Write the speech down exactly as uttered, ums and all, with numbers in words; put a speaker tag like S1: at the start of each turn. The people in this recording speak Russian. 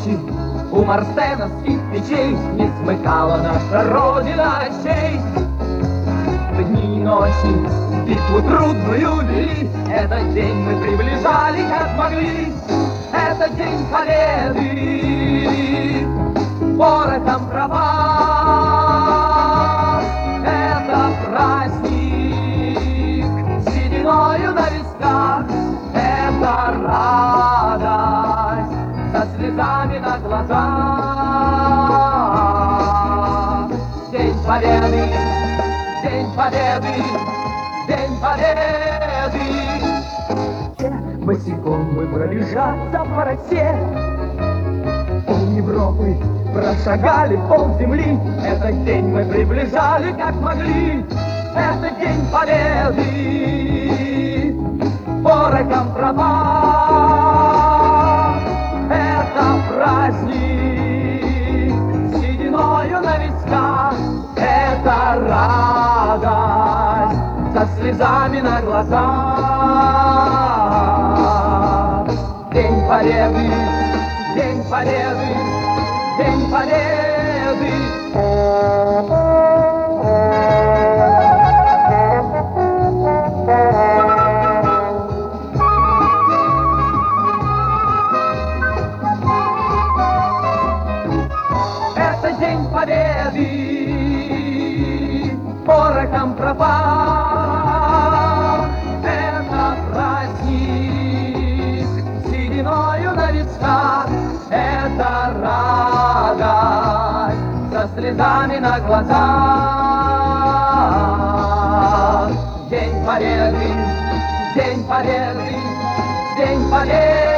S1: ночи у марсеновских печей не смыкала наша Родина очей. Дни и ночи битву трудную вели, этот день мы приближали как могли. Это день победы, порохом пропах. Это праздник сединою на висках. Это радость со слезами на глазах. День победы, день победы, день победы. Босиком мы пробежаться по росе, пол Европы прошагали, пол земли. Этот день мы приближали как могли. Это день победы, порохом пропах. Это праздник сединою на висках. Это радость со слезами на глазах. День победы, день победы, день победы. Это день победы, порохом пропах. Это праздник сединою на висках. Это радость со слезами на глазах. День победы, день победы, день победы.